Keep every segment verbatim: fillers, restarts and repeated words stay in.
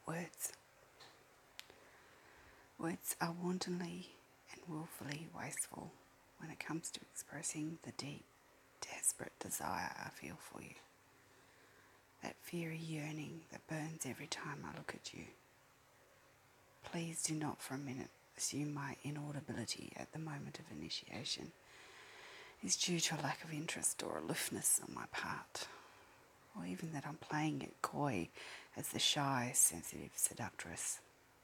words. Words are wantonly and willfully wasteful when it comes to expressing the deep, desperate desire I feel for you. That fiery yearning that burns every time I look at you. Please do not for a minute assume my inaudibility at the moment of initiation is due to a lack of interest or aloofness on my part, or even that I'm playing it coy as the shy, sensitive seductress.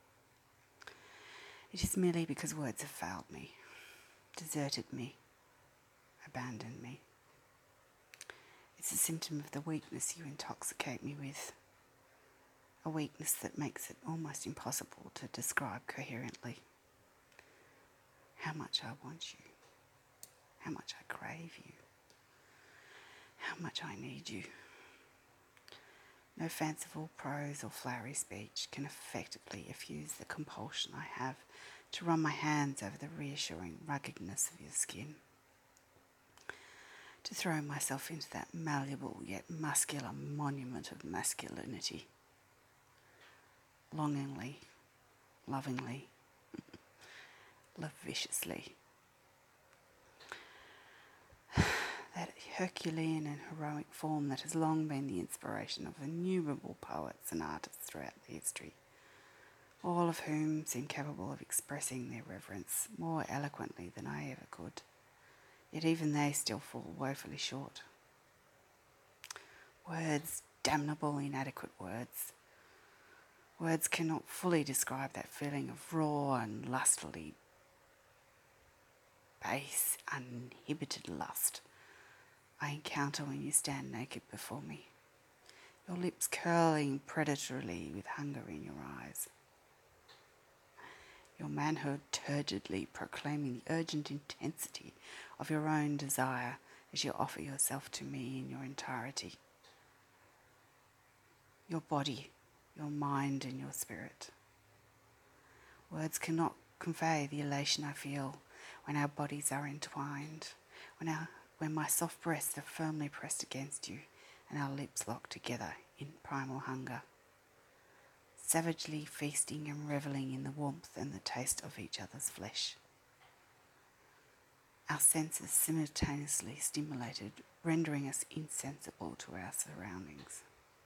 It is merely because words have failed me, deserted me, abandoned me. It's a symptom of the weakness you intoxicate me with, a weakness that makes it almost impossible to describe coherently. How much I want you, how much I crave you, how much I need you. No fanciful prose or flowery speech can effectively effuse the compulsion I have to run my hands over the reassuring ruggedness of your skin, to throw myself into that malleable yet muscular monument of masculinity, longingly, lovingly, lasciviously. That Herculean and heroic form that has long been the inspiration of innumerable poets and artists throughout history, all of whom seem capable of expressing their reverence more eloquently than I ever could, yet even they still fall woefully short. Words, damnable inadequate words. Words cannot fully describe that feeling of raw and lustfully base, uninhibited lust I encounter when you stand naked before me, your lips curling predatorily with hunger in your eyes, your manhood turgidly proclaiming the urgent intensity of your own desire as you offer yourself to me in your entirety, your body, your mind and your spirit. Words cannot convey the elation I feel when our bodies are entwined, when our when my soft breasts are firmly pressed against you and our lips locked together in primal hunger, savagely feasting and revelling in the warmth and the taste of each other's flesh. Our senses simultaneously stimulated, rendering us insensible to our surroundings.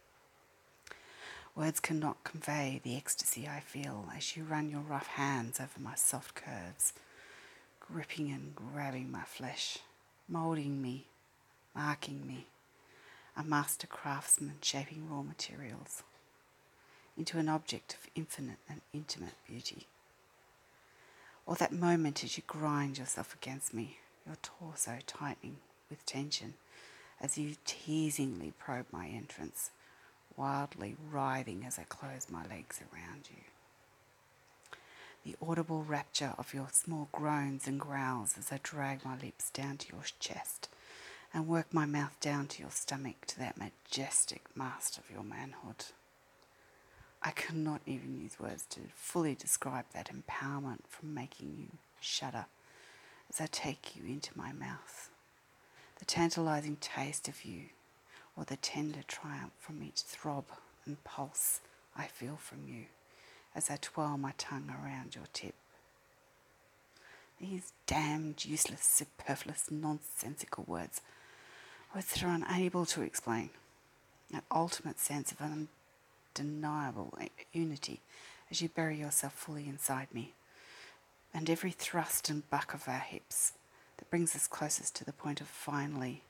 Words cannot convey the ecstasy I feel as you run your rough hands over my soft curves, gripping and grabbing my flesh, moulding me, marking me, a master craftsman shaping raw materials into an object of infinite and intimate beauty. Or that moment as you grind yourself against me, your torso tightening with tension as you teasingly probe my entrance, wildly writhing as I close my legs around you. The audible rapture of your small groans and growls as I drag my lips down to your chest and work my mouth down to your stomach, to that majestic mast of your manhood. I cannot even use words to fully describe that empowerment from making you shudder as I take you into my mouth, the tantalizing taste of you, or the tender triumph from each throb and pulse I feel from you as I twirl my tongue around your tip. These damned, useless, superfluous, nonsensical words, words that are unable to explain that ultimate sense of undeniable unity as you bury yourself fully inside me, and every thrust and buck of our hips that brings us closest to the point of finally,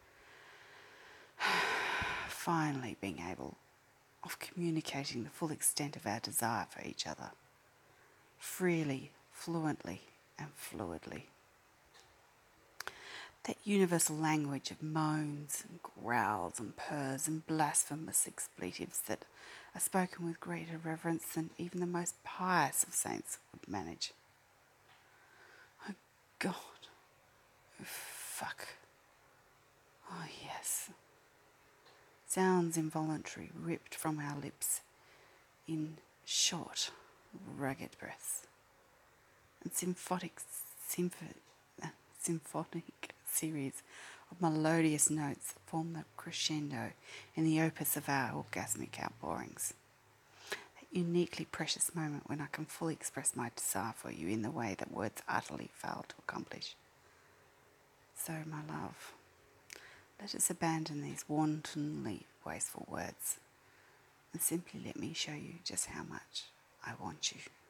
finally being able of communicating the full extent of our desire for each other, freely, fluently, and fluidly. That universal language of moans and growls and purrs and blasphemous expletives that are spoken with greater reverence than even the most pious of saints would manage. Oh God. Oh fuck. Oh yes. Sounds involuntary ripped from our lips in short, ragged breaths, and symphonic, symph- uh, symphonic series of melodious notes that form the crescendo in the opus of our orgasmic outpourings. That uniquely precious moment when I can fully express my desire for you in the way that words utterly fail to accomplish. So, my love, let us abandon these wantonly wasteful words and simply let me show you just how much I want you.